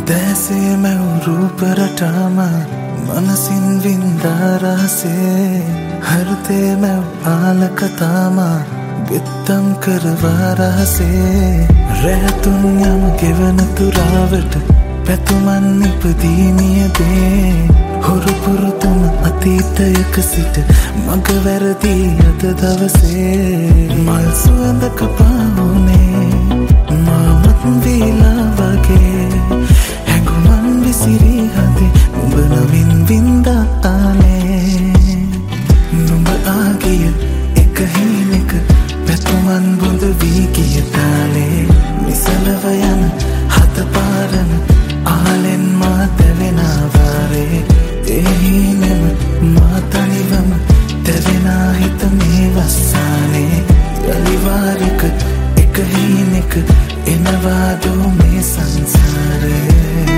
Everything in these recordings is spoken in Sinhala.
දැසේ මැව් රූප රටාම මනසින් වින්දා රහසේ හෘදේ මැව් ආලකතාම ගෙත්තම් කරවා රහසේ රැතුන් යම ගෙවන තුරාවට පැතුමන් ඉපදීනියදේ හොරු පුරුතුම අතීතයක සිට මග වැරදී අද දවසේ මල් සුවඳක පාවුනේ මාමත් වීලා වගේ හැඟුමන් විසිරී හදේ උඹ නවින් වින්දා ආනේ නුඹ ආගිය එක හීනෙක පැතුමන් බොඳ වී ගිය තාලේ නිසලව යන හත පාරම ආලෙන් මා තැවෙනා වාරේ ඒ හීනෙම මා තනිවම තැවෙනා හිත මේ වස්සානේ යලිවාරක එක හීනෙක එනවාදෝ මේ සංසාරේ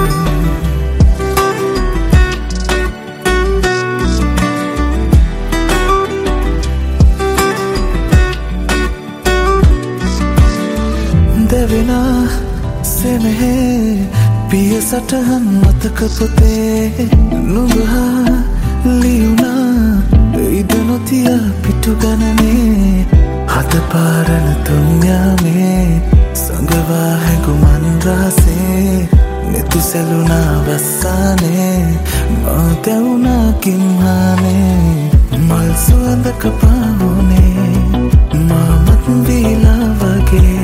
දෙවෙනා සෙනෙහේ පිය සටහන් මතක පොතේ නුඹහා ලියුණා ඉඩ නොතිය පිටු ගණනේ හත පාරණ තුන්යාමේ සඟවා හැඟුමන් රාසේ නෙතු සැලුණා වස්සානේ මා දැවුණා කිම්හානේ මල් සුවඳක පාවුනේ මාමත් වීලා වගේ